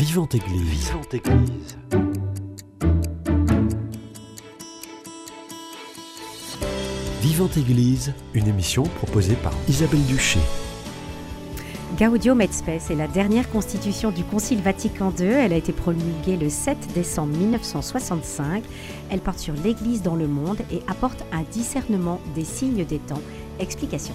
Vivante Église. Vivante Église. Vivante Église, une émission proposée par Isabelle Duché. Gaudium et Spes est la dernière constitution du Concile Vatican II. Elle a été promulguée le 7 décembre 1965. Elle porte sur l'Église dans le monde et apporte un discernement des signes des temps. Explication.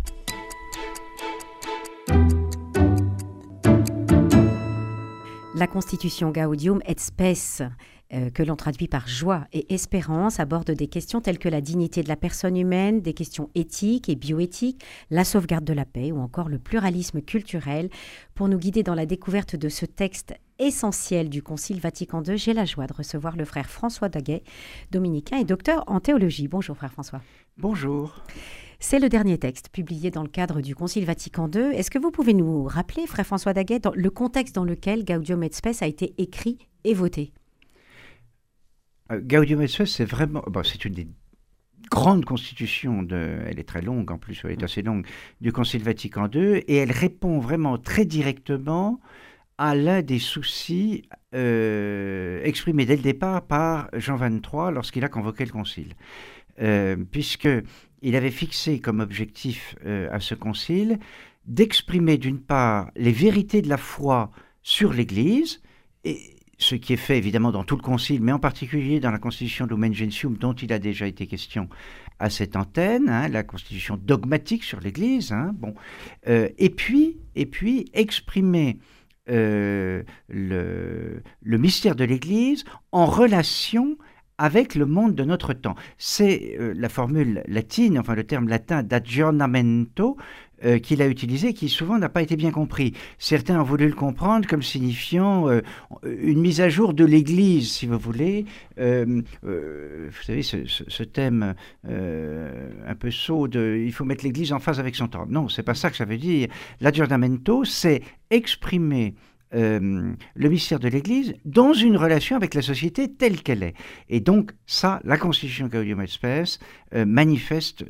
La constitution Gaudium et Spes, que l'on traduit par joie et espérance, aborde des questions telles que la dignité de la personne humaine, des questions éthiques et bioéthiques, la sauvegarde de la paix ou encore le pluralisme culturel. Pour nous guider dans la découverte de ce texte essentiel du Concile Vatican II, j'ai la joie de recevoir le frère François Daguet, dominicain et docteur en théologie. Bonjour frère François. Bonjour. C'est le dernier texte publié dans le cadre du Concile Vatican II. Est-ce que vous pouvez nous rappeler, frère François Daguet, le contexte dans lequel Gaudium et Spes a été écrit et voté ? Gaudium et Spes, c'est vraiment... c'est une des grandes constitutions, elle est très longue en plus, elle est assez longue, du Concile Vatican II, et elle répond vraiment très directement à l'un des soucis exprimés dès le départ par Jean XXIII lorsqu'il a convoqué le Concile. Puisqu'il avait fixé comme objectif à ce Concile d'exprimer d'une part les vérités de la foi sur l'Église, et ce qui est fait évidemment dans tout le Concile, mais en particulier dans la Constitution Lumen Gentium, dont il a déjà été question à cette antenne, la Constitution dogmatique sur l'Église, et puis exprimer le mystère de l'Église en relation avec le monde de notre temps. C'est la formule latine, enfin le terme latin d'aggiornamento, qu'il a utilisé, qui souvent n'a pas été bien compris. Certains ont voulu le comprendre comme signifiant une mise à jour de l'Église, si vous voulez. Vous savez, ce thème un peu sot de « il faut mettre l'Église en phase avec son temps ». Non, c'est pas ça que ça veut dire. L'aggiornamento, c'est exprimer le mystère de l'Église dans une relation avec la société telle qu'elle est. Et donc, ça, la Constitution Gaudium et Spes manifeste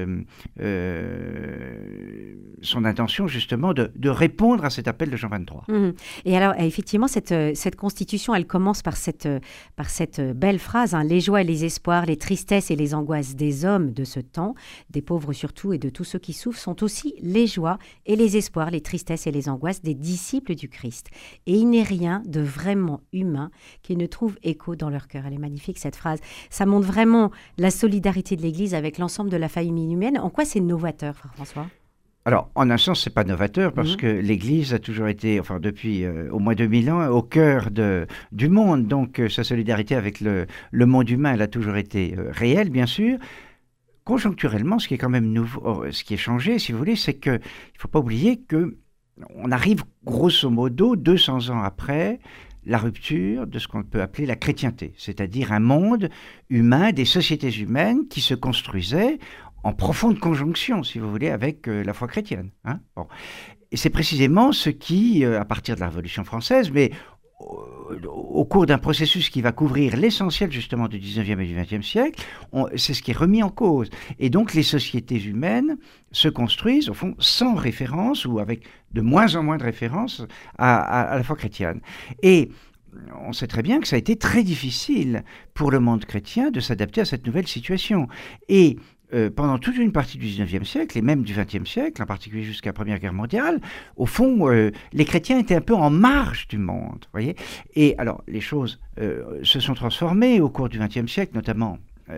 son intention justement de répondre à cet appel de Jean XXIII. Et alors, effectivement, cette Constitution, elle commence par cette belle phrase, les joies et les espoirs, les tristesses et les angoisses des hommes de ce temps, des pauvres surtout et de tous ceux qui souffrent, sont aussi les joies et les espoirs, les tristesses et les angoisses des disciples du Christ. Et il n'est rien de vraiment humain qui ne trouve écho dans leur cœur. Elle est magnifique, cette phrase. Ça montre vraiment la solidarité de l'Église avec l'ensemble de la famille humaine. En quoi c'est novateur, frère François ? Alors, en un sens, c'est pas novateur parce que l'Église a toujours été, depuis au moins 2000 ans, au cœur du monde. Donc, sa solidarité avec le monde humain, elle a toujours été réelle, bien sûr. Conjoncturellement, ce qui est quand même nouveau, ce qui est changé, si vous voulez, c'est qu'il ne faut pas oublier que on arrive grosso modo 200 ans après la rupture de ce qu'on peut appeler la chrétienté, c'est-à-dire un monde humain, des sociétés humaines qui se construisaient en profonde conjonction, si vous voulez, avec la foi chrétienne. Et c'est précisément ce qui, à partir de la Révolution française, mais au cours d'un processus qui va couvrir l'essentiel justement du 19e et du 20e siècle, c'est ce qui est remis en cause. Et donc les sociétés humaines se construisent au fond sans référence ou avec de moins en moins de références à la foi chrétienne. Et on sait très bien que ça a été très difficile pour le monde chrétien de s'adapter à cette nouvelle situation. Et pendant toute une partie du 19e siècle, et même du 20e siècle, en particulier jusqu'à la Première Guerre mondiale, au fond, les chrétiens étaient un peu en marge du monde, voyez. Et alors, les choses se sont transformées au cours du 20e siècle, notamment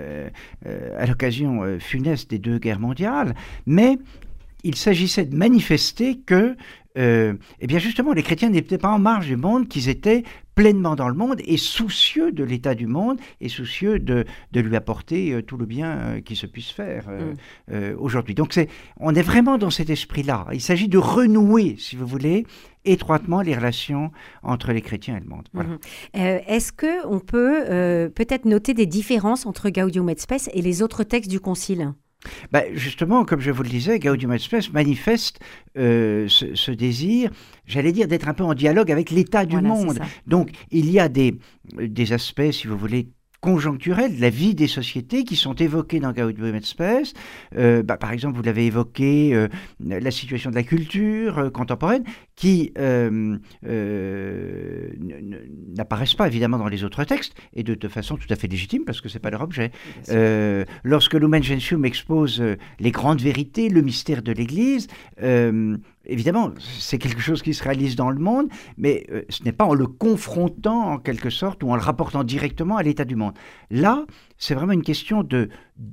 à l'occasion funeste des 2 guerres mondiales, mais il s'agissait de manifester que, justement, les chrétiens n'étaient pas en marge du monde, qu'ils étaient pleinement dans le monde et soucieux de l'état du monde et soucieux de lui apporter tout le bien qui se puisse faire aujourd'hui. Donc on est vraiment dans cet esprit-là. Il s'agit de renouer, si vous voulez, étroitement les relations entre les chrétiens et le monde. Voilà. Est-ce qu'on peut peut-être noter des différences entre Gaudium et Spes et les autres textes du Concile ? Justement, comme je vous le disais, Gaudium et Spes manifeste ce désir, j'allais dire, d'être un peu en dialogue avec l'état du monde. Donc, il y a des aspects, si vous voulez, conjoncturelles de la vie des sociétés qui sont évoquées dans Gaudium et Spes. Par exemple, vous l'avez évoqué, la situation de la culture contemporaine, qui n'apparaissent pas évidemment dans les autres textes, et de façon tout à fait légitime, parce que ce n'est pas leur objet. Lorsque Lumen Gentium expose les grandes vérités, le mystère de l'Église, évidemment, c'est quelque chose qui se réalise dans le monde, mais ce n'est pas en le confrontant en quelque sorte ou en le rapportant directement à l'état du monde. Là, c'est vraiment une question de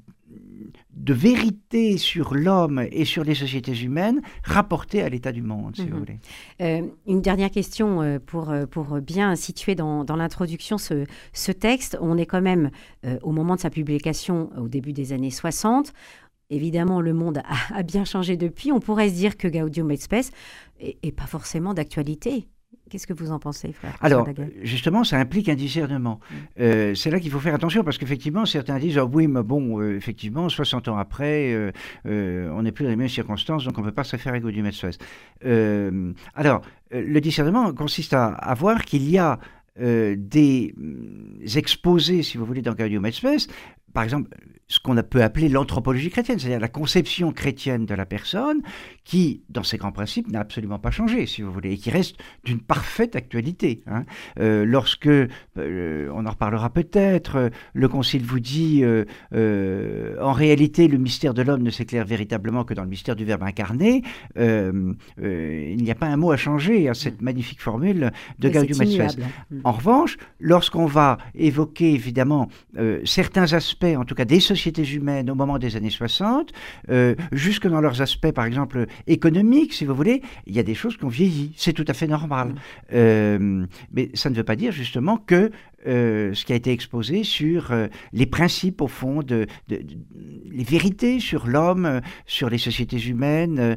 vérité sur l'homme et sur les sociétés humaines rapportées à l'état du monde, si vous voulez. Une dernière question pour bien situer dans l'introduction ce texte. On est quand même, au moment de sa publication, au début des années 60. Évidemment, le monde a bien changé depuis. On pourrait se dire que Gaudium et Spes n'est pas forcément d'actualité. Qu'est-ce que vous en pensez, frère? Alors, justement, ça implique un discernement. C'est là qu'il faut faire attention, parce qu'effectivement, certains disent « Ah oui, mais bon, effectivement, 60 ans après, on n'est plus dans les mêmes circonstances, donc on ne peut pas se référer à Gaudium et Spes. » Alors, le discernement consiste à voir qu'il y a des exposés, si vous voulez, dans Gaudium et Spes, par exemple, ce qu'on peut appeler l'anthropologie chrétienne, c'est-à-dire la conception chrétienne de la personne qui, dans ses grands principes, n'a absolument pas changé, si vous voulez, et qui reste d'une parfaite actualité. Lorsque, on en reparlera peut-être, le Concile vous dit en réalité, le mystère de l'homme ne s'éclaire véritablement que dans le mystère du Verbe incarné, il n'y a pas un mot à changer à cette magnifique formule de Gaudium et Spes. En revanche, lorsqu'on va évoquer évidemment certains aspects, en tout cas des sociétés humaines au moment des années 60, jusque dans leurs aspects, par exemple, économiques, si vous voulez, il y a des choses qui ont vieilli. C'est tout à fait normal. Mais ça ne veut pas dire, justement, que ce qui a été exposé sur les principes, au fond, les vérités sur l'homme, sur les sociétés humaines,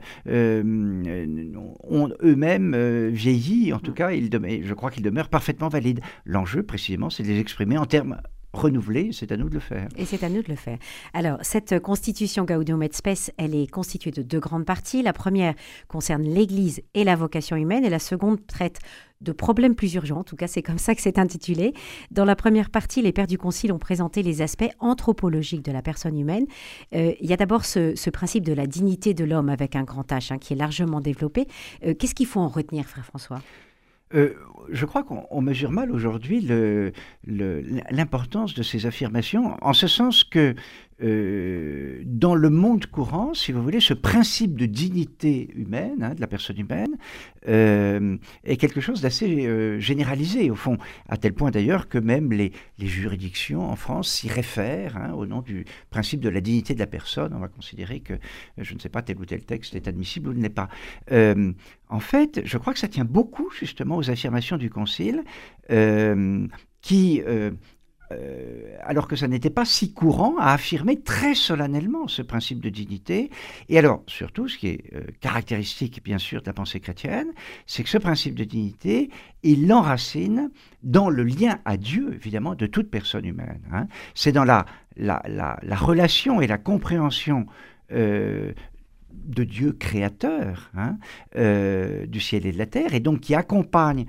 ont eux-mêmes vieilli. En tout cas, je crois qu'ils demeurent parfaitement valides. L'enjeu, précisément, c'est de les exprimer en termes renouvelé, c'est à nous de le faire. Et c'est à nous de le faire. Alors, cette constitution Gaudium et Spes, elle est constituée de 2 grandes parties. La première concerne l'Église et la vocation humaine, et la seconde traite de problèmes plus urgents. En tout cas, c'est comme ça que c'est intitulé. Dans la première partie, les pères du Concile ont présenté les aspects anthropologiques de la personne humaine. Il y a d'abord ce principe de la dignité de l'homme avec un grand H, qui est largement développé. Qu'est-ce qu'il faut en retenir, frère François ? Je crois qu'on mesure mal aujourd'hui l'importance de ces affirmations, en ce sens que dans le monde courant, si vous voulez, ce principe de dignité humaine, de la personne humaine, est quelque chose d'assez généralisé, au fond, à tel point d'ailleurs que même les juridictions en France s'y réfèrent, au nom du principe de la dignité de la personne. On va considérer que, je ne sais pas, tel ou tel texte est admissible ou ne l'est pas. En fait, je crois que ça tient beaucoup justement aux affirmations du Concile qui... alors que ça n'était pas si courant, à affirmer très solennellement ce principe de dignité. Et alors, surtout, ce qui est caractéristique, bien sûr, de la pensée chrétienne, c'est que ce principe de dignité, il l'enracine dans le lien à Dieu, évidemment, de toute personne humaine. C'est dans la relation et la compréhension de Dieu créateur, du ciel et de la terre, et donc qui accompagne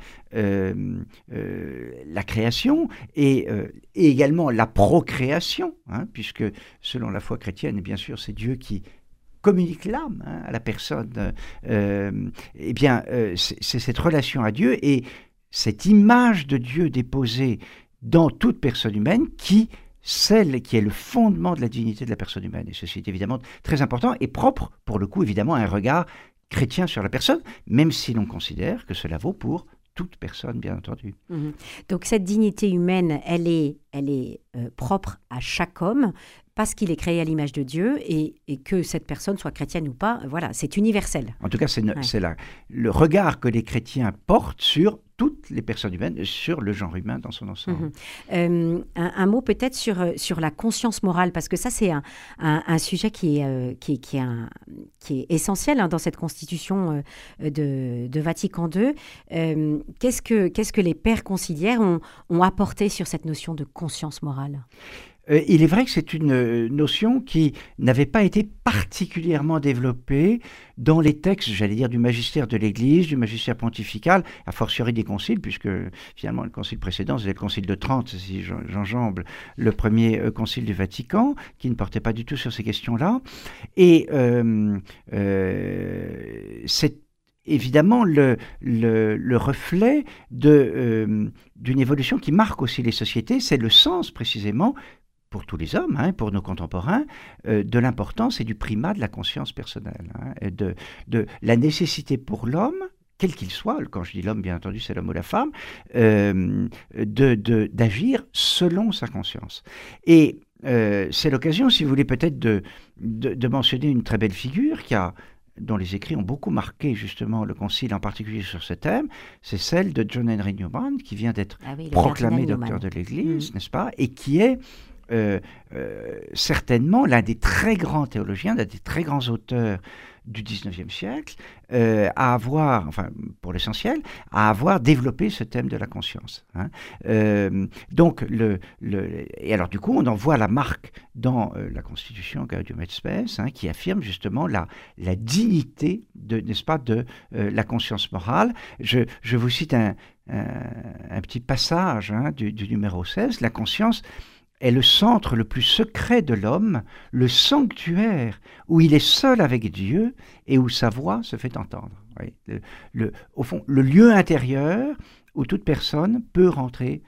la création et également la procréation, puisque selon la foi chrétienne, bien sûr, c'est Dieu qui communique l'âme à la personne. C'est cette relation à Dieu et cette image de Dieu déposée dans toute personne humaine celle qui est le fondement de la dignité de la personne humaine. Et ceci est évidemment très important et propre, pour le coup, évidemment, à un regard chrétien sur la personne, même si l'on considère que cela vaut pour toute personne, bien entendu. Donc cette dignité humaine, elle est propre à chaque homme, parce qu'il est créé à l'image de Dieu, et que cette personne soit chrétienne ou pas, voilà, c'est universel. En tout cas, c'est le regard que les chrétiens portent sur toutes les personnes humaines, sur le genre humain dans son ensemble. Un mot peut-être sur la conscience morale, parce que ça, c'est un sujet qui est essentiel dans cette constitution de Vatican II. Qu'est-ce que les pères conciliaires ont apporté sur cette notion de conscience morale ? Il est vrai que c'est une notion qui n'avait pas été particulièrement développée dans les textes, j'allais dire, du magistère de l'Église, du magistère pontifical, a fortiori des conciles, puisque finalement le concile précédent, c'était le concile de Trente, si j'enjambe le premier concile du Vatican, qui ne portait pas du tout sur ces questions-là. Et c'est évidemment le reflet d'une évolution qui marque aussi les sociétés. C'est le sens précisément, pour tous les hommes, pour nos contemporains, de l'importance et du primat de la conscience personnelle, et de la nécessité pour l'homme, quel qu'il soit, quand je dis l'homme, bien entendu, c'est l'homme ou la femme, d'agir selon sa conscience. Et c'est l'occasion, si vous voulez, peut-être de mentionner une très belle figure dont les écrits ont beaucoup marqué justement le Concile, en particulier sur ce thème, c'est celle de John Henry Newman, qui vient d'être proclamé docteur de l'Église, n'est-ce pas, et qui est certainement l'un des très grands théologiens, l'un des très grands auteurs du XIXe siècle, à avoir, enfin pour l'essentiel, à avoir développé ce thème de la conscience. Donc, et alors du coup, on en voit la marque dans la Constitution Gaudium et Spes, qui affirme justement la dignité n'est-ce pas, de la conscience morale. Je vous cite un petit passage du numéro 16, la conscience est le centre le plus secret de l'homme, le sanctuaire où il est seul avec Dieu et où sa voix se fait entendre. Oui, au fond, le lieu intérieur où toute personne peut rentrer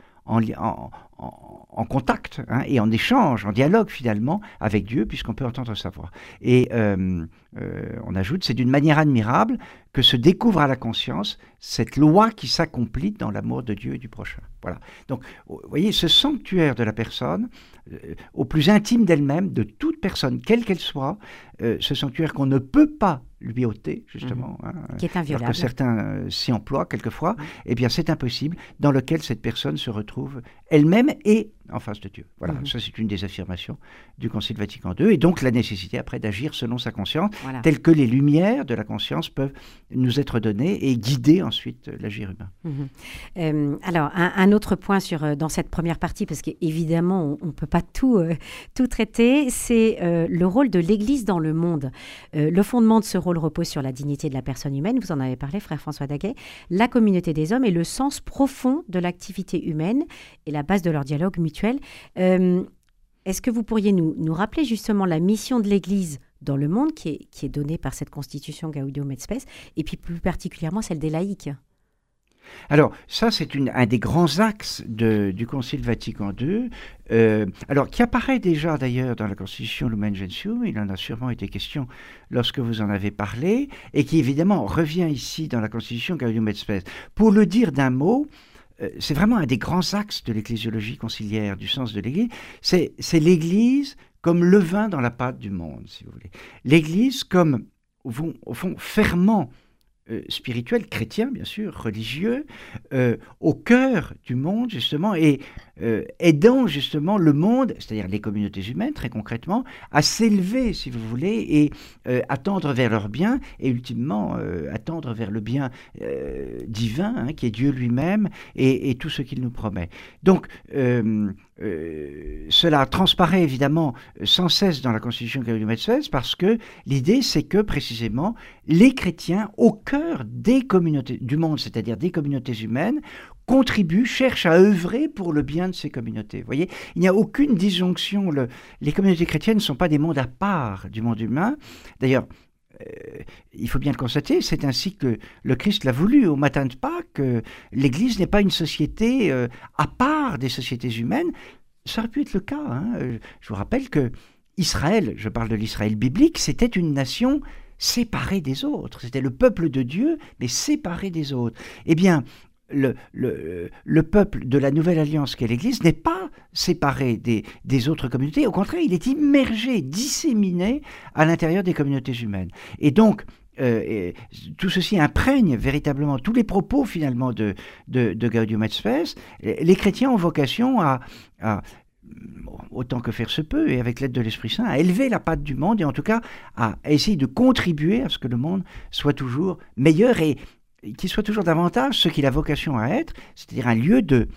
en contact et en échange, en dialogue finalement avec Dieu, puisqu'on peut entendre sa voix. Et on ajoute, c'est d'une manière admirable que se découvre à la conscience cette loi qui s'accomplit dans l'amour de Dieu et du prochain. Voilà. Donc, vous voyez, ce sanctuaire de la personne, au plus intime d'elle-même, de toute personne, quelle qu'elle soit, ce sanctuaire qu'on ne peut pas lui ôter, justement, qui est inviolable. Alors que certains s'y emploient quelquefois, eh bien c'est impossible, dans lequel cette personne se retrouve elle-même et en face de Dieu. Voilà, ça c'est une des affirmations du Concile Vatican II, et donc la nécessité après d'agir selon sa conscience, telle que les lumières de la conscience peuvent nous être données et guider ensuite l'agir humain. Alors, un autre point dans cette première partie, parce qu'évidemment, on ne peut pas tout traiter, c'est le rôle de l'Église dans le monde. Le fondement de ce rôle repose sur la dignité de la personne humaine, vous en avez parlé, frère François Daguet, la communauté des hommes et le sens profond de l'activité humaine et la base de leur dialogue mutuel. Est-ce que vous pourriez nous rappeler justement la mission de l'Église dans le monde qui est donnée par cette constitution Gaudium et Spes, et puis plus particulièrement celle des laïcs? Alors, ça, c'est un des grands axes du Concile Vatican II, alors qui apparaît déjà d'ailleurs dans la Constitution Lumen Gentium, il en a sûrement été question lorsque vous en avez parlé, et qui évidemment revient ici dans la Constitution Gaudium et Spes. Pour le dire d'un mot, c'est vraiment un des grands axes de l'ecclésiologie conciliaire, du sens de l'Église, c'est l'Église comme levain dans la pâte du monde, si vous voulez. L'Église comme, au fond ferment spirituel, chrétien bien sûr, religieux, au cœur du monde justement, et aidant justement le monde, c'est-à-dire les communautés humaines très concrètement, à s'élever si vous voulez, et à tendre vers leur bien, et ultimement à tendre vers le bien divin, qui est Dieu lui-même, et tout ce qu'il nous promet. Donc cela transparaît évidemment sans cesse dans la Constitution Gaudium et Spes, parce que l'idée c'est que précisément les chrétiens au cœur des communautés du monde, c'est-à-dire des communautés humaines, contribuent, cherchent à œuvrer pour le bien de ces communautés. Vous voyez, il n'y a aucune disjonction. Les communautés chrétiennes ne sont pas des mondes à part du monde humain. D'ailleurs, il faut bien le constater, c'est ainsi que le Christ l'a voulu au matin de Pâques. L'Église n'est pas une société à part des sociétés humaines. Ça aurait pu être le cas. Je vous rappelle que Israël, je parle de l'Israël biblique, c'était une nation séparée des autres. C'était le peuple de Dieu, mais séparé des autres. Eh bien, le peuple de la Nouvelle Alliance qu'est l'Église n'est pas séparé des autres communautés. Au contraire, il est immergé, disséminé à l'intérieur des communautés humaines. Et donc, tout ceci imprègne véritablement tous les propos finalement de Gaudium et Spes. Les chrétiens ont vocation à autant que faire se peut, et avec l'aide de l'Esprit Saint, à élever la pâte du monde, et en tout cas à essayer de contribuer à ce que le monde soit toujours meilleur, et qu'il soit toujours davantage ce qu'il a vocation à être, c'est-à-dire un lieu de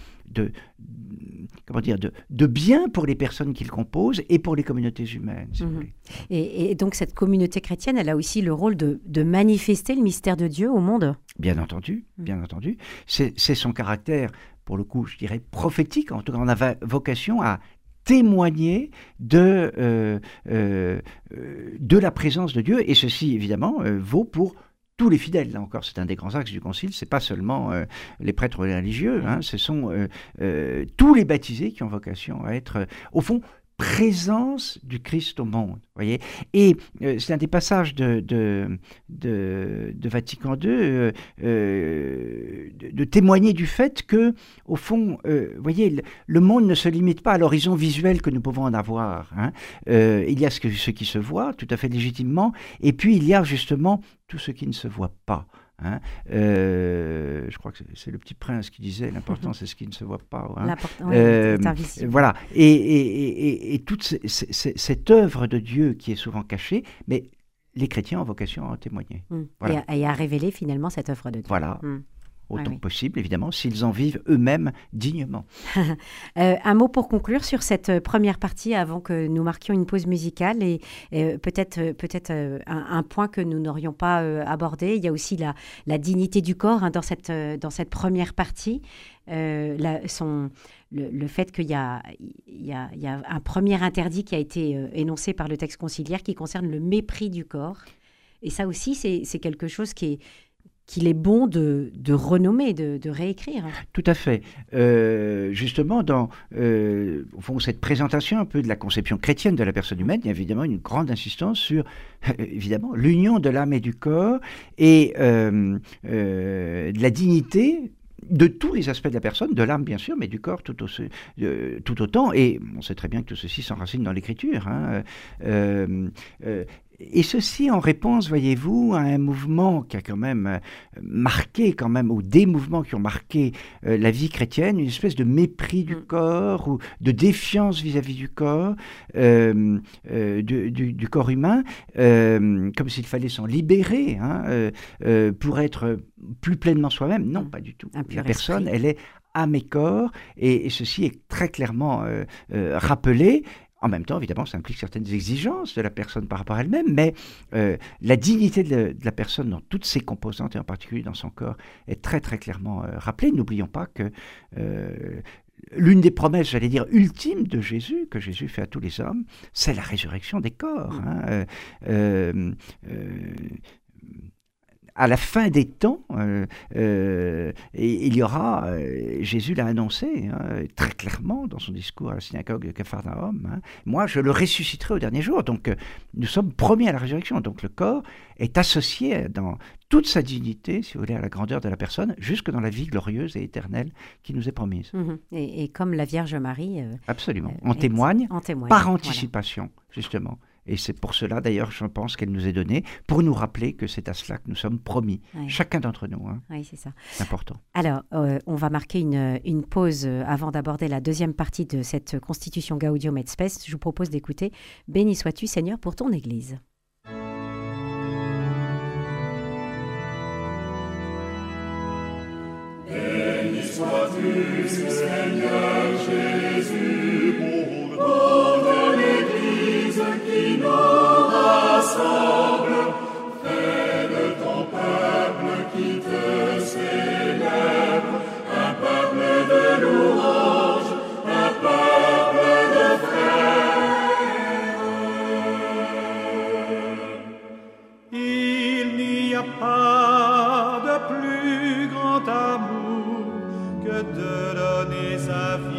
bien pour les personnes qu'il compose et pour les communautés humaines, si vous voulez. Et donc cette communauté chrétienne, elle a aussi le rôle de manifester le mystère de Dieu au monde. Bien entendu, bien entendu. C'est son caractère, pour le coup, je dirais, prophétique. En tout cas, on a vocation à témoigner de la présence de Dieu. Et ceci, évidemment, vaut pour tous les fidèles. Là encore, c'est un des grands axes du Concile. Ce n'est pas seulement les prêtres religieux, ce sont tous les baptisés qui ont vocation à être, au fond, présence du Christ au monde. Voyez. Et c'est un des passages de Vatican II de témoigner du fait que, au fond, voyez, le monde ne se limite pas à l'horizon visuel que nous pouvons en avoir. Il y a ce qui se voit, tout à fait légitimement, et puis il y a justement tout ce qui ne se voit pas. Je crois que c'est le Petit Prince qui disait l'important c'est ce qui ne se voit pas. Voilà. Et toute cette œuvre de Dieu qui est souvent cachée, mais les chrétiens ont vocation à en témoigner. Voilà. Et à révéler finalement cette œuvre de Dieu. Voilà. Autant que possible, évidemment, s'ils en vivent eux-mêmes dignement. Un mot pour conclure sur cette première partie avant que nous marquions une pause musicale et peut-être un point que nous n'aurions pas abordé. Il y a aussi la dignité du corps dans cette première partie. Le fait qu'il y a un premier interdit qui a été énoncé par le texte conciliaire qui concerne le mépris du corps. Et ça aussi, c'est quelque chose qu'il est bon de renommer, de réécrire. Tout à fait. Justement, dans au fond, cette présentation un peu de la conception chrétienne de la personne humaine, il y a évidemment une grande insistance sur évidemment l'union de l'âme et du corps et de la dignité de tous les aspects de la personne, de l'âme bien sûr, mais du corps tout autant. Et on sait très bien que tout ceci s'enracine dans l'Écriture. Et ceci en réponse, voyez-vous, à un mouvement qui a quand même marqué, ou des mouvements qui ont marqué la vie chrétienne, une espèce de mépris du corps ou de défiance vis-à-vis du corps, du corps humain, comme s'il fallait s'en libérer pour être plus pleinement soi-même. Non, pas du tout. La personne, elle est âme et corps, et ceci est très clairement rappelé. En même temps, évidemment, ça implique certaines exigences de la personne par rapport à elle-même, mais la dignité de la personne dans toutes ses composantes, et en particulier dans son corps, est très très clairement rappelée. N'oublions pas que l'une des promesses, j'allais dire, ultimes de Jésus, que Jésus fait à tous les hommes, c'est la résurrection des corps. À la fin des temps, il y aura, Jésus l'a annoncé très clairement dans son discours à la synagogue de Capharnaüm, moi je le ressusciterai au dernier jour. Donc nous sommes promis à la résurrection. Donc le corps est associé dans toute sa dignité, si vous voulez, à la grandeur de la personne, jusque dans la vie glorieuse et éternelle qui nous est promise. Et comme la Vierge Marie... Absolument. On témoigne par anticipation, justement. Et c'est pour cela, d'ailleurs, je pense qu'elle nous est donnée, pour nous rappeler que c'est à cela que nous sommes promis, chacun d'entre nous. Oui, c'est ça. C'est important. Alors, on va marquer une pause avant d'aborder la deuxième partie de cette constitution Gaudium et Spes. Je vous propose d'écouter « Béni sois-tu, Seigneur, pour ton Église ». Béni sois-tu, Seigneur Jésus, pour ton Église qui nous rassemble. Fais de ton peuple qui te célèbre un peuple de louange, un peuple de frères. Il n'y a pas de plus grand amour que de donner sa vie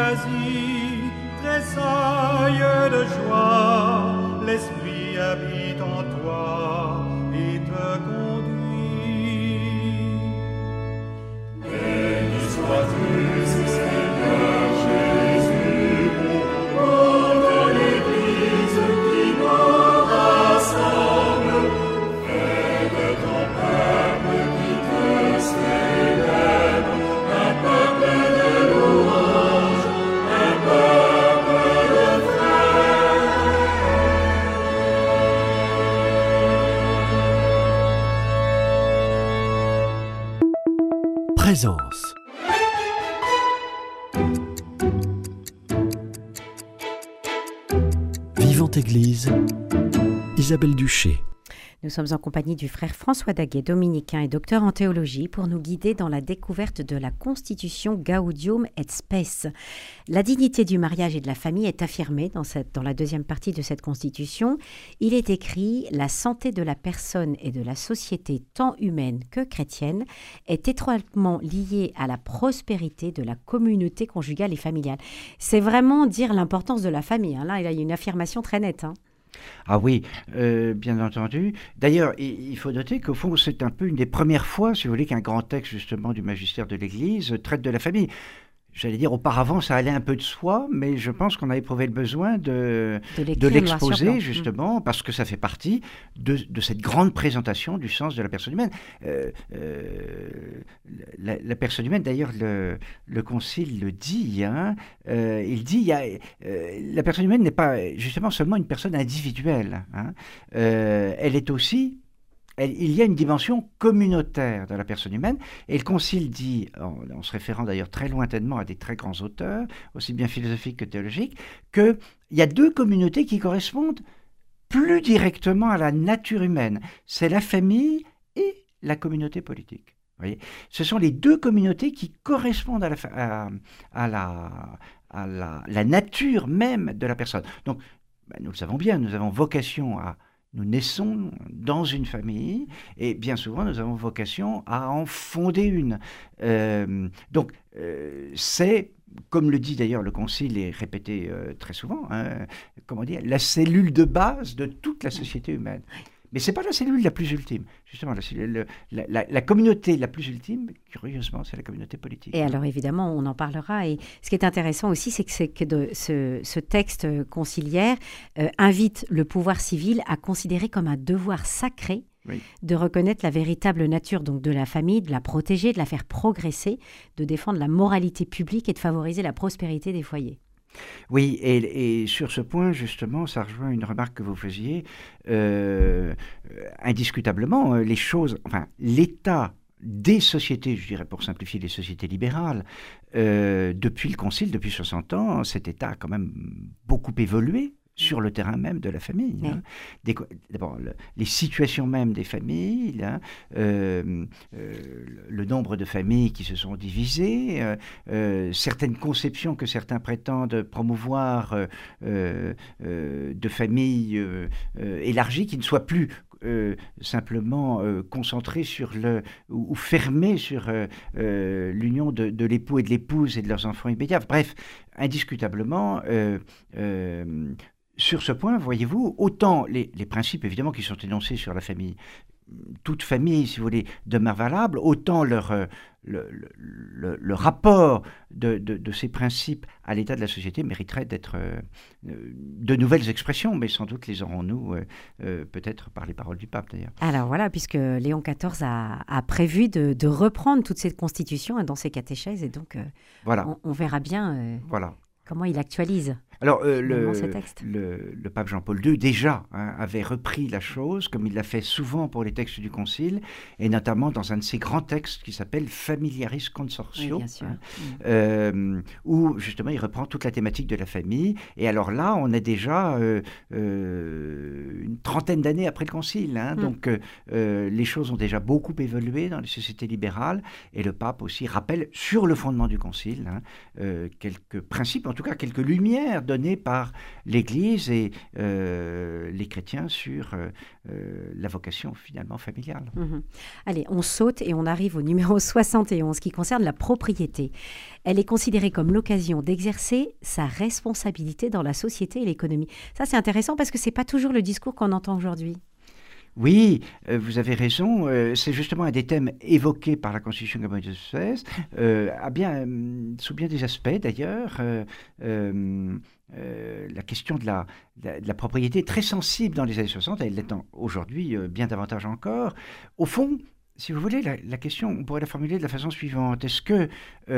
d'Asie tressaille de joie, l'Esprit habite en toi et te conduit. Béni sois-tu, Seigneur Jésus, pour de l'Église qui nous rassemble. Fais de ton peuple qui te célèbre un peuple de louange, un peuple de frères. Présence. Vivante Église, Isabelle Duché. Nous sommes en compagnie du frère François Daguet, dominicain et docteur en théologie, pour nous guider dans la découverte de la Constitution Gaudium et Spes. La dignité du mariage et de la famille est affirmée dans la deuxième partie de cette Constitution. Il est écrit « La santé de la personne et de la société, tant humaine que chrétienne, est étroitement liée à la prospérité de la communauté conjugale et familiale ». C'est vraiment dire l'importance de la famille. Hein. Là, il y a une affirmation très nette. Hein. Ah oui, bien entendu. D'ailleurs, il faut noter qu'au fond, c'est un peu une des premières fois, si vous voulez, qu'un grand texte justement du magistère de l'Église traite de la famille. J'allais dire, auparavant, ça allait un peu de soi, mais je pense qu'on a éprouvé le besoin de l'exposer, justement, parce que ça fait partie de cette grande présentation du sens de la personne humaine. La personne humaine, d'ailleurs, le Concile le dit, hein, il dit, la personne humaine n'est pas justement seulement une personne individuelle, hein, elle est aussi... Il y a une dimension communautaire de la personne humaine, et le Concile dit, en se référant d'ailleurs très lointainement à des très grands auteurs, aussi bien philosophiques que théologiques, qu'il y a deux communautés qui correspondent plus directement à la nature humaine. C'est la famille et la communauté politique. Vous voyez, ce sont les deux communautés qui correspondent à la nature même de la personne. Donc, nous le savons bien, nous avons vocation à... Nous naissons dans une famille et bien souvent nous avons vocation à en fonder une. Donc c'est, comme le dit d'ailleurs le Concile et répété très souvent, hein, comment dire, la cellule de base de toute la société humaine. Mais ce n'est pas la cellule la plus ultime. Justement, la communauté la plus ultime, curieusement, c'est la communauté politique. Et alors, évidemment, on en parlera. Et ce qui est intéressant aussi, c'est que ce texte conciliaire invite le pouvoir civil à considérer comme un devoir sacré de reconnaître la véritable nature donc, de la famille, de la protéger, de la faire progresser, de défendre la moralité publique et de favoriser la prospérité des foyers. Oui, et sur ce point, justement, ça rejoint une remarque que vous faisiez. Indiscutablement, les choses, enfin, l'état des sociétés, je dirais pour simplifier, les sociétés libérales, depuis le Concile, depuis 60 ans, cet état a quand même beaucoup évolué sur le terrain même de la famille. Oui. Hein. D'abord, les situations même des familles, hein, le nombre de familles qui se sont divisées, certaines conceptions que certains prétendent promouvoir de familles élargies qui ne soient plus simplement concentrées sur ou fermées sur l'union de l'époux et de l'épouse et de leurs enfants immédiats. Bref, indiscutablement, sur ce point, voyez-vous, autant les principes évidemment qui sont énoncés sur la famille, toute famille, si vous voulez, demeure valable, autant le rapport de ces principes à l'état de la société mériterait d'être de nouvelles expressions, mais sans doute les aurons-nous peut-être par les paroles du pape d'ailleurs. Alors voilà, puisque Léon XIV a prévu de reprendre toute cette constitution dans ses catéchèses, et donc voilà. on verra bien comment il actualise. Alors, le pape Jean-Paul II, déjà, avait repris la chose, comme il l'a fait souvent pour les textes du Concile, et notamment dans un de ses grands textes qui s'appelle Familiaris Consortio, où, justement, il reprend toute la thématique de la famille. Et alors là, on est déjà une trentaine d'années après le Concile. Donc, les choses ont déjà beaucoup évolué dans les sociétés libérales, et le pape aussi rappelle, sur le fondement du Concile, quelques principes, en tout cas quelques lumières donné par l'Église et les chrétiens sur la vocation finalement familiale. Allez, on saute et on arrive au numéro 71 qui concerne la propriété. Elle est considérée comme l'occasion d'exercer sa responsabilité dans la société et l'économie. Ça, c'est intéressant parce que ce n'est pas toujours le discours qu'on entend aujourd'hui. Oui, vous avez raison. C'est justement un des thèmes évoqués par la Constitution gabonaise sous bien des aspects d'ailleurs. La question de la propriété est très sensible dans les années 60, elle l'est aujourd'hui bien davantage encore. Au fond, si vous voulez, la question, on pourrait la formuler de la façon suivante. Est-ce que,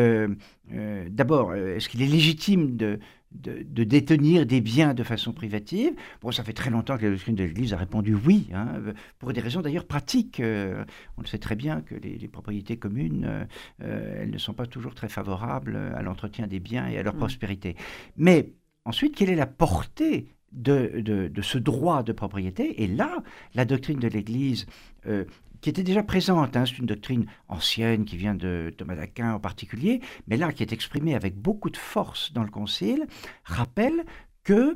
d'abord, est-ce qu'il est légitime de détenir des biens de façon privative? Bon, ça fait très longtemps que la doctrine de l'Église a répondu oui, pour des raisons d'ailleurs pratiques. On le sait très bien que les propriétés communes, elles ne sont pas toujours très favorables à l'entretien des biens et à leur prospérité. Mais ensuite, quelle est la portée de ce droit de propriété? Et là, la doctrine de l'Église, qui était déjà présente, c'est une doctrine ancienne qui vient de Thomas d'Aquin en particulier, mais là qui est exprimée avec beaucoup de force dans le Concile, rappelle que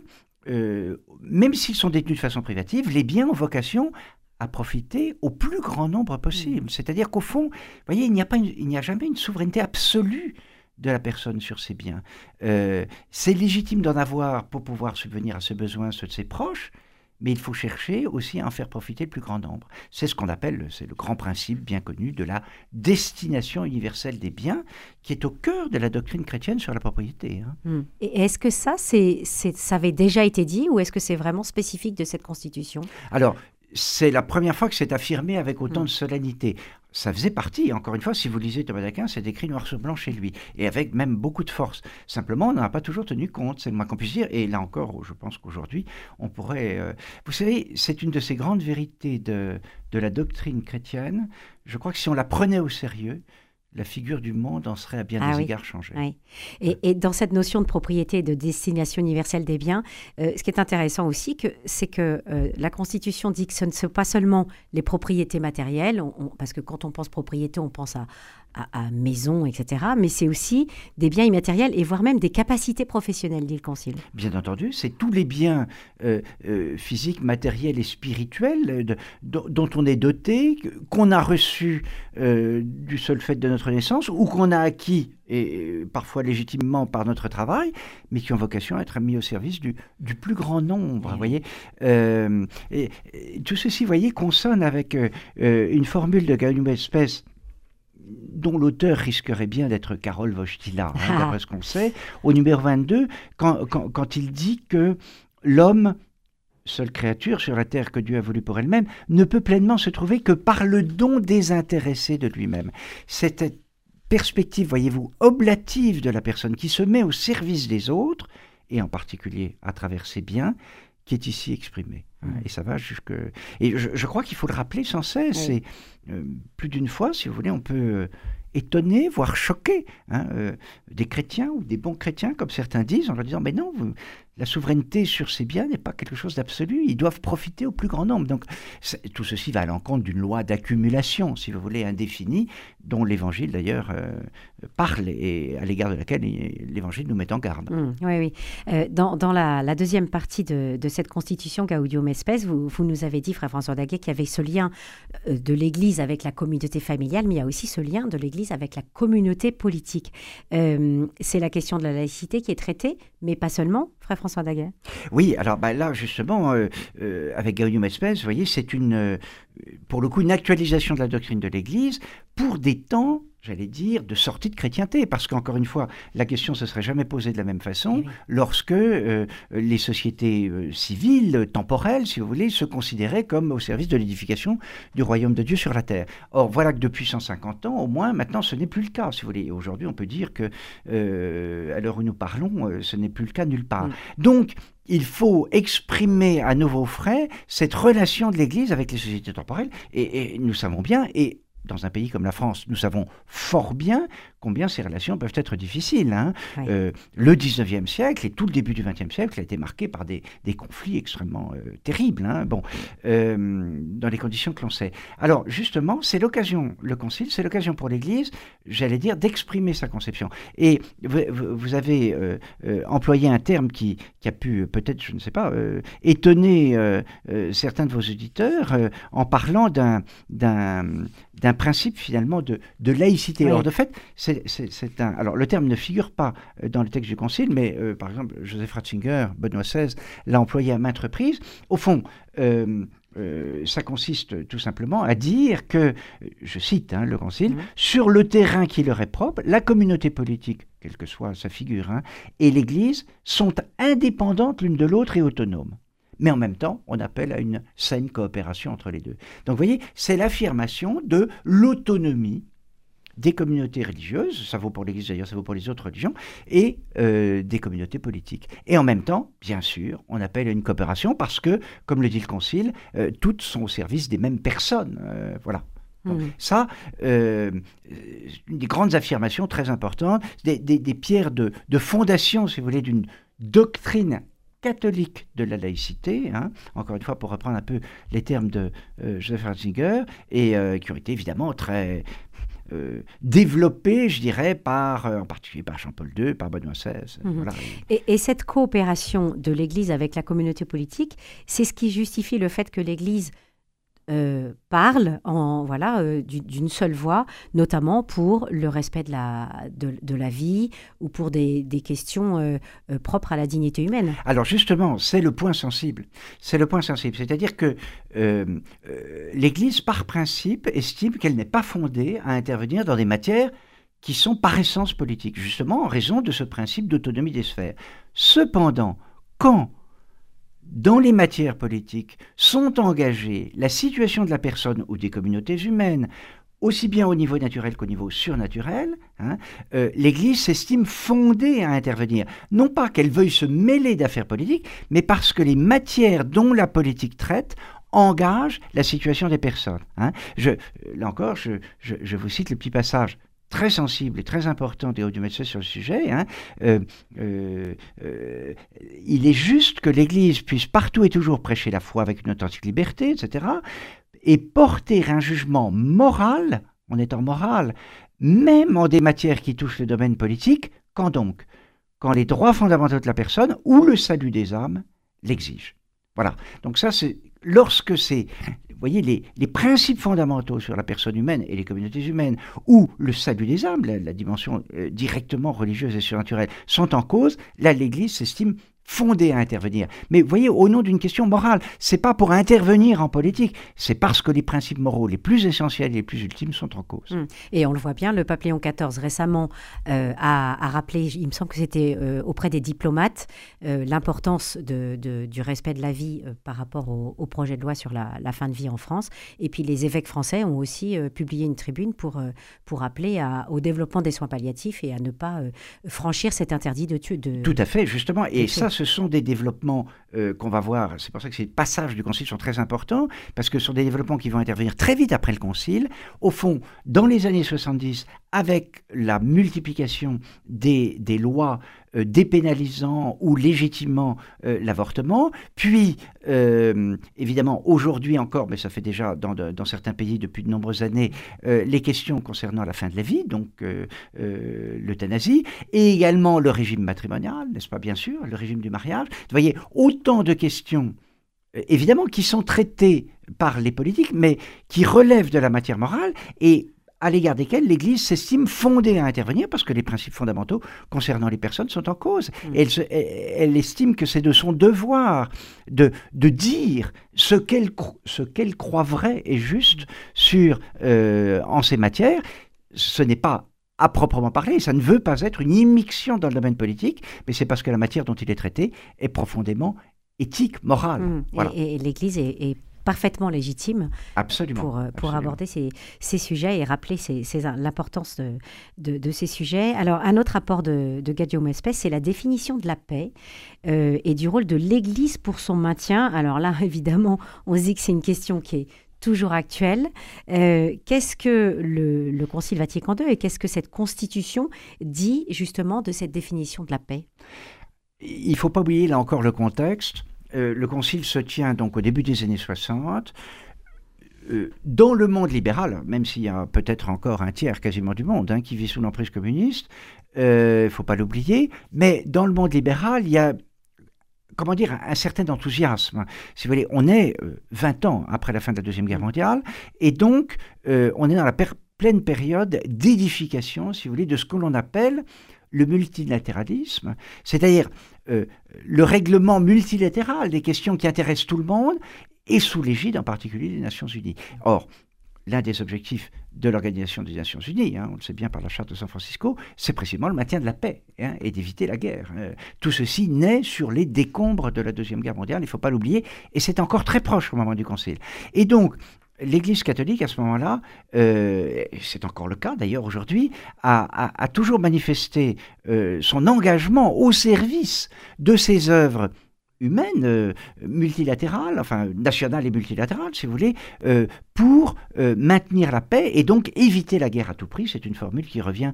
même s'ils sont détenus de façon privative, les biens ont vocation à profiter au plus grand nombre possible. C'est-à-dire qu'au fond, vous voyez, il n'y a jamais une souveraineté absolue de la personne sur ses biens. C'est légitime d'en avoir pour pouvoir subvenir à ses besoins, ceux de ses proches, mais il faut chercher aussi à en faire profiter le plus grand nombre. C'est ce qu'on appelle, c'est le grand principe bien connu de la destination universelle des biens, qui est au cœur de la doctrine chrétienne sur la propriété. Et est-ce que ça avait déjà été dit, ou est-ce que c'est vraiment spécifique de cette Constitution? Alors, c'est la première fois que c'est affirmé avec autant de solennité. Ça faisait partie, encore une fois, si vous lisez Thomas d'Aquin, c'est écrit noir sur blanc chez lui, et avec même beaucoup de force. Simplement, on n'en a pas toujours tenu compte, c'est le moins qu'on puisse dire, et là encore, je pense qu'aujourd'hui, on pourrait... Vous savez, c'est une de ces grandes vérités de la doctrine chrétienne. Je crois que si on la prenait au sérieux, la figure du monde en serait à bien des égards changée. Oui. Et dans cette notion de propriété et de destination universelle des biens, ce qui est intéressant aussi, c'est que la Constitution dit que ce ne sont pas seulement les propriétés matérielles, parce que quand on pense propriété, on pense à maison, etc. Mais c'est aussi des biens immatériels et voire même des capacités professionnelles, dit le Concile. Bien entendu, c'est tous les biens physiques, matériels et spirituels dont on est doté, qu'on a reçus du seul fait de notre naissance ou qu'on a acquis, et parfois légitimement par notre travail, mais qui ont vocation à être mis au service du plus grand nombre. Vous voyez, et tout ceci, vous voyez, consonne avec une formule de Gaudium Spes, dont l'auteur risquerait bien d'être Karol Wojtyla, d'après ce qu'on sait, au numéro 22, quand il dit que l'homme, seule créature sur la terre que Dieu a voulu pour elle-même, ne peut pleinement se trouver que par le don désintéressé de lui-même. Cette perspective, voyez-vous, oblative de la personne qui se met au service des autres, et en particulier à travers ses biens, qui est ici exprimée. Et ça va jusque... Et je crois qu'il faut le rappeler sans cesse. Oui. Et plus d'une fois, si vous voulez, on peut étonner, voire choquer des chrétiens ou des bons chrétiens, comme certains disent, en leur disant « Mais non, la souveraineté sur ces biens n'est pas quelque chose d'absolu. Ils doivent profiter au plus grand nombre. » Donc, tout ceci va à l'encontre d'une loi d'accumulation, si vous voulez, indéfinie, dont l'Évangile, d'ailleurs, parle et à l'égard de laquelle l'Évangile nous met en garde. Oui. Dans la deuxième partie de cette Constitution Gaudium Spes, vous nous avez dit, frère François Daguet, qu'il y avait ce lien de l'Église avec la communauté familiale, mais il y a aussi ce lien de l'Église avec la communauté politique. C'est la question de la laïcité qui est traitée, mais pas seulement, frère François Daguet. Oui, alors là, justement, avec Gaudium Spes, vous voyez, c'est pour le coup une actualisation de la doctrine de l'Église pour des temps, j'allais dire, de sortie de chrétienté. Parce qu'encore une fois, la question ne se serait jamais posée de la même façon lorsque les sociétés civiles, temporelles, si vous voulez, se considéraient comme au service de l'édification du royaume de Dieu sur la terre. Or, voilà que depuis 150 ans, au moins, maintenant, ce n'est plus le cas, si vous voulez. Aujourd'hui, on peut dire que, à l'heure où nous parlons, ce n'est plus le cas nulle part. Donc, il faut exprimer à nouveau frais cette relation de l'Église avec les sociétés temporelles. Et nous savons bien, et dans un pays comme la France, nous savons fort bien combien ces relations peuvent être difficiles. Hein. Oui. Le 19e siècle et tout le début du 20e siècle a été marqué par des conflits extrêmement terribles, hein, dans les conditions que l'on sait. Alors, justement, c'est l'occasion, le Concile, c'est l'occasion pour l'Église, j'allais dire, d'exprimer sa conception. Et vous avez employé un terme qui a pu, peut-être, je ne sais pas, étonner certains de vos auditeurs en parlant d'un principe, finalement, de laïcité. Oui. Or, de fait, alors, le terme ne figure pas dans le texte du Concile, mais, par exemple, Joseph Ratzinger, Benoît XVI, l'a employé à maintes reprises. Au fond, ça consiste tout simplement à dire que, je cite le Concile, sur le terrain qui leur est propre, la communauté politique, quelle que soit sa figure, et l'Église sont indépendantes l'une de l'autre et autonomes. Mais en même temps, on appelle à une saine coopération entre les deux. Donc, vous voyez, c'est l'affirmation de l'autonomie des communautés religieuses, ça vaut pour l'Église d'ailleurs, ça vaut pour les autres religions, et des communautés politiques. Et en même temps, bien sûr, on appelle à une coopération parce que, comme le dit le Concile, toutes sont au service des mêmes personnes. Voilà. Donc, ça, une des grandes affirmations très importantes, des pierres de fondation, si vous voulez, d'une doctrine catholique de la laïcité, encore une fois pour reprendre un peu les termes de Joseph Ratzinger, et qui ont été évidemment très développés, je dirais, en particulier par Jean-Paul II, par Benoît XVI. Voilà. Et cette coopération de l'Église avec la communauté politique, c'est ce qui justifie le fait que l'Église parle d'une seule voix, notamment pour le respect de la vie ou pour des questions propres à la dignité humaine. Alors justement, c'est le point sensible. C'est-à-dire que l'Église, par principe, estime qu'elle n'est pas fondée à intervenir dans des matières qui sont par essence politiques, justement en raison de ce principe d'autonomie des sphères. Cependant, quand dans les matières politiques sont engagées la situation de la personne ou des communautés humaines, aussi bien au niveau naturel qu'au niveau surnaturel, l'Église s'estime fondée à intervenir. Non pas qu'elle veuille se mêler d'affaires politiques, mais parce que les matières dont la politique traite engagent la situation des personnes. Là encore, je vous cite le petit passage très sensible et très important des Dieu sur le sujet. Il est juste que l'Église puisse partout et toujours prêcher la foi avec une authentique liberté, etc., et porter un jugement moral, en étant moral, même en des matières qui touchent le domaine politique, quand donc? Quand les droits fondamentaux de la personne ou le salut des âmes l'exigent. Voilà. Donc ça, c'est lorsque c'est... Vous voyez, les principes fondamentaux sur la personne humaine et les communautés humaines, ou le salut des âmes, la dimension directement religieuse et surnaturelle, sont en cause, là, l'Église s'estime fondée à intervenir. Mais vous voyez, au nom d'une question morale, c'est pas pour intervenir en politique, c'est parce que les principes moraux les plus essentiels et les plus ultimes sont en cause. Et on le voit bien, le pape Léon XIV récemment a rappelé, il me semble que c'était auprès des diplomates, l'importance du respect de la vie par rapport au projet de loi sur la fin de vie en France. Et puis les évêques français ont aussi publié une tribune pour appeler au développement des soins palliatifs et à ne pas franchir cet interdit de tuer. Tout à fait, justement. Et ça, ce sont des développements qu'on va voir. C'est pour ça que ces passages du Concile sont très importants, parce que ce sont des développements qui vont intervenir très vite après le Concile. Au fond, dans les années 70, avec la multiplication des lois dépénalisant ou légitimant l'avortement, puis évidemment aujourd'hui encore, mais ça fait déjà dans certains pays depuis de nombreuses années, les questions concernant la fin de la vie, donc l'euthanasie, et également le régime matrimonial, n'est-ce pas, bien sûr, le régime du mariage. Vous voyez, autant de questions évidemment qui sont traitées par les politiques, mais qui relèvent de la matière morale et à l'égard desquels l'Église s'estime fondée à intervenir parce que les principes fondamentaux concernant les personnes sont en cause. Et elle estime que c'est de son devoir de dire ce qu'elle croit vrai et juste en ces matières. Ce n'est pas à proprement parler, ça ne veut pas être une immixtion dans le domaine politique, mais c'est parce que la matière dont il est traité est profondément éthique, morale. Voilà. Et l'Église est parfaitement légitime pour aborder ces sujets et rappeler l'importance de ces sujets. Alors, un autre rapport de Gaudium et Spes, c'est la définition de la paix et du rôle de l'Église pour son maintien. Alors là, évidemment, on se dit que c'est une question qui est toujours actuelle. Qu'est-ce que le Concile Vatican II et qu'est-ce que cette constitution dit justement de cette définition de la paix? Il ne faut pas oublier là encore le contexte. Le Concile se tient donc au début des années 60. Dans le monde libéral, même s'il y a peut-être encore un tiers quasiment du monde qui vit sous l'emprise communiste, il ne faut pas l'oublier, mais dans le monde libéral, il y a un certain enthousiasme. Si vous voulez, on est 20 ans après la fin de la Deuxième Guerre mondiale, et donc on est dans la pleine période d'édification, si vous voulez, de ce que l'on appelle le multilatéralisme, c'est-à-dire le règlement multilatéral des questions qui intéressent tout le monde, et sous l'égide en particulier des Nations Unies. Or, l'un des objectifs de l'Organisation des Nations Unies, on le sait bien par la Charte de San Francisco, c'est précisément le maintien de la paix et d'éviter la guerre. Tout ceci naît sur les décombres de la Deuxième Guerre mondiale, il ne faut pas l'oublier, et c'est encore très proche au moment du Concile. Et donc, l'Église catholique, à ce moment-là, c'est encore le cas d'ailleurs aujourd'hui, a toujours manifesté son engagement au service de ces œuvres humaines, multilatérales, enfin nationales et multilatérales, si vous voulez, pour maintenir la paix et donc éviter la guerre à tout prix. C'est une formule qui revient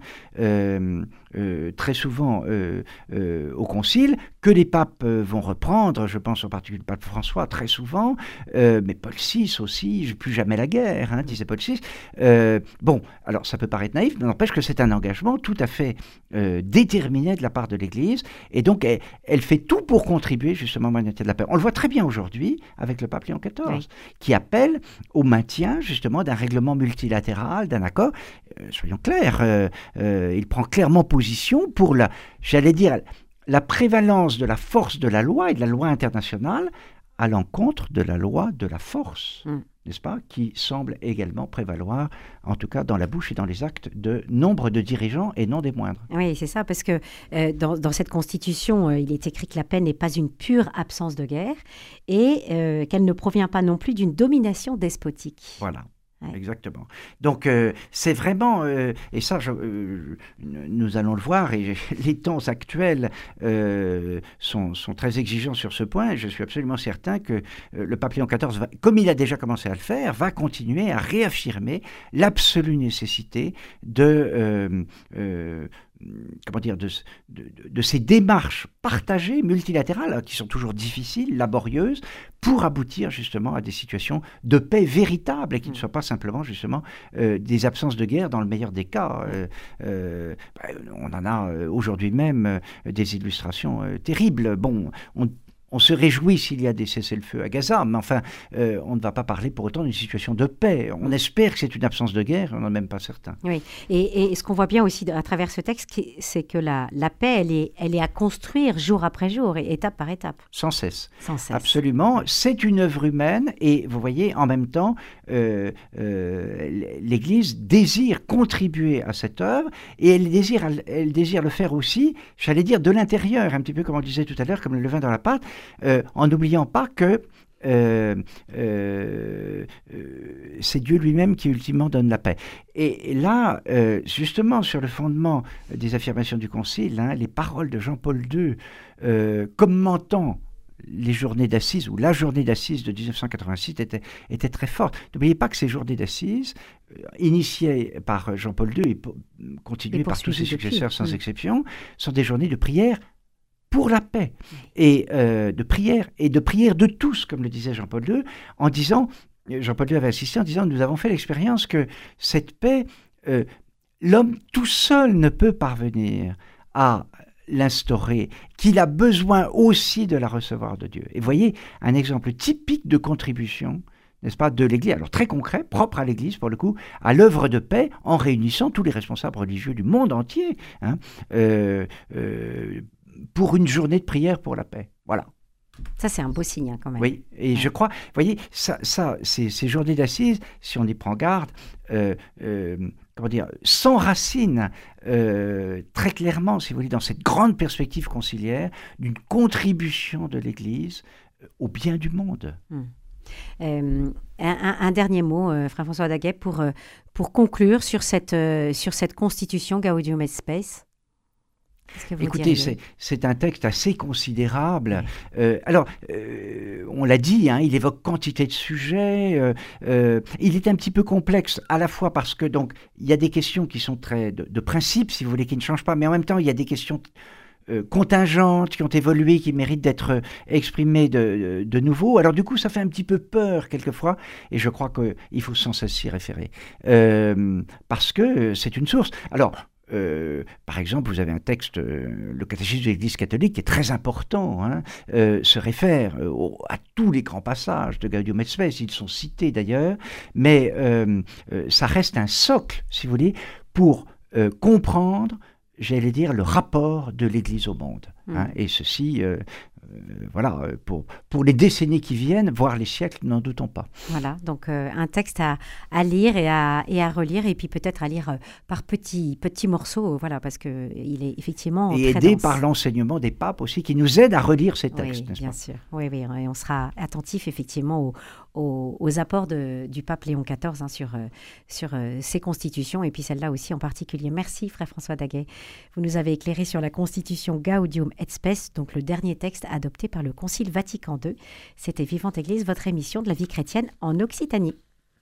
très souvent au Concile, que les papes vont reprendre, je pense en particulier le pape François très souvent, mais Paul VI aussi, plus jamais la guerre, disait Paul VI. Bon, alors ça peut paraître naïf, mais n'empêche que c'est un engagement tout à fait déterminé de la part de l'Église, et donc elle fait tout pour contribuer justement au maintien de la paix. On le voit très bien aujourd'hui avec le pape Léon XIV, oui, qui appelle au maintien justement d'un règlement multilatéral, d'un accord. Soyons clairs, il prend clairement position pour la prévalence de la force de la loi et de la loi internationale à l'encontre de la loi de la force, n'est-ce pas, qui semble également prévaloir, en tout cas dans la bouche et dans les actes de nombre de dirigeants et non des moindres. Oui, c'est ça, parce que dans cette constitution, il est écrit que la paix n'est pas une pure absence de guerre et qu'elle ne provient pas non plus d'une domination despotique. Voilà. Ouais. Exactement. Donc c'est vraiment, et ça nous allons le voir, et les temps actuels sont très exigeants sur ce point, et je suis absolument certain que le pape Léon XIV, comme il a déjà commencé à le faire, va continuer à réaffirmer l'absolue nécessité de ces démarches partagées, multilatérales, qui sont toujours difficiles, laborieuses, pour aboutir justement à des situations de paix véritables et qui ne soient pas simplement justement des absences de guerre dans le meilleur des cas. On en a aujourd'hui même des illustrations terribles. Bon, on se réjouit s'il y a des cessez-le-feu à Gaza, mais enfin, on ne va pas parler pour autant d'une situation de paix. On espère que c'est une absence de guerre, on n'en est même pas certain. Oui, et ce qu'on voit bien aussi à travers ce texte, c'est que la paix, elle est à construire jour après jour, et étape par étape. Sans cesse. Sans cesse. Absolument. C'est une œuvre humaine, et vous voyez, en même temps, l'Église désire contribuer à cette œuvre, et elle désire le faire aussi, j'allais dire, de l'intérieur, un petit peu comme on disait tout à l'heure, comme le levain dans la pâte, en n'oubliant pas que c'est Dieu lui-même qui ultimement donne la paix. Et là, justement, sur le fondement des affirmations du Concile, les paroles de Jean-Paul II commentant les journées d'assises, ou la journée d'assises de 1986 était très forte. N'oubliez pas que ces journées d'assises, initiées par Jean-Paul II et continuées par tous ses successeurs sans exception, sont des journées de prière pour la paix, et de prière de tous, comme le disait Jean-Paul II, en disant, Jean-Paul II avait insisté en disant, nous avons fait l'expérience que cette paix, l'homme tout seul ne peut parvenir à l'instaurer, qu'il a besoin aussi de la recevoir de Dieu. Et voyez, un exemple typique de contribution, n'est-ce pas, de l'Église, alors très concret, propre à l'Église pour le coup, à l'œuvre de paix, en réunissant tous les responsables religieux du monde entier, pour une journée de prière pour la paix. Voilà. Ça, c'est un beau signe quand même. Oui, et je crois, vous voyez, ces journées d'assises, si on y prend garde, s'enracinent très clairement, si vous voulez, dans cette grande perspective conciliaire d'une contribution de l'Église au bien du monde. Un dernier mot, Frère François Daguet, pour conclure sur cette constitution Gaudium et Spes. Qu'est-ce que vous Écoutez, diriez ? c'est un texte assez considérable. On l'a dit, il évoque quantité de sujets. Il est un petit peu complexe, à la fois parce que donc il y a des questions qui sont très de principe, si vous voulez, qui ne changent pas, mais en même temps, il y a des questions contingentes qui ont évolué, qui méritent d'être exprimées de nouveau. Alors du coup, ça fait un petit peu peur quelquefois, et je crois qu'il faut sans cesse s'y référer, parce que c'est une source. Alors, par exemple, vous avez un texte, le catéchisme de l'Église catholique, qui est très important, se réfère à tous les grands passages de Gaudium et Spes, ils sont cités d'ailleurs, mais ça reste un socle, si vous voulez, pour comprendre, j'allais dire, le rapport de l'Église au monde. Et ceci, pour les décennies qui viennent, voire les siècles, n'en doutons pas. Voilà, donc un texte à lire et à relire, et puis peut-être à lire par petits morceaux, voilà, parce qu'il est effectivement et très aidé dense. par l'enseignement des papes aussi, qui nous aident à relire ces textes, Oui, n'est-ce bien pas ? sûr. Oui, et on sera attentif effectivement aux apports du pape Léon XIV sur ces constitutions, et puis celle-là aussi en particulier. Merci, frère François Daguet. Vous nous avez éclairé sur la constitution Gaudium et Spes, donc le dernier texte adopté par le Concile Vatican II. C'était Vivante Église, votre émission de la vie chrétienne en Occitanie.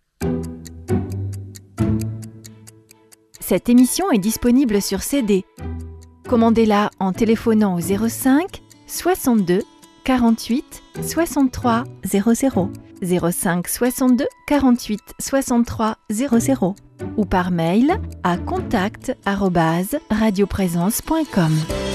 Cette émission est disponible sur CD. Commandez-la en téléphonant au 05 62 48 63 00, 05 62 48 63 00 ou par mail à contact@radioprésence.com.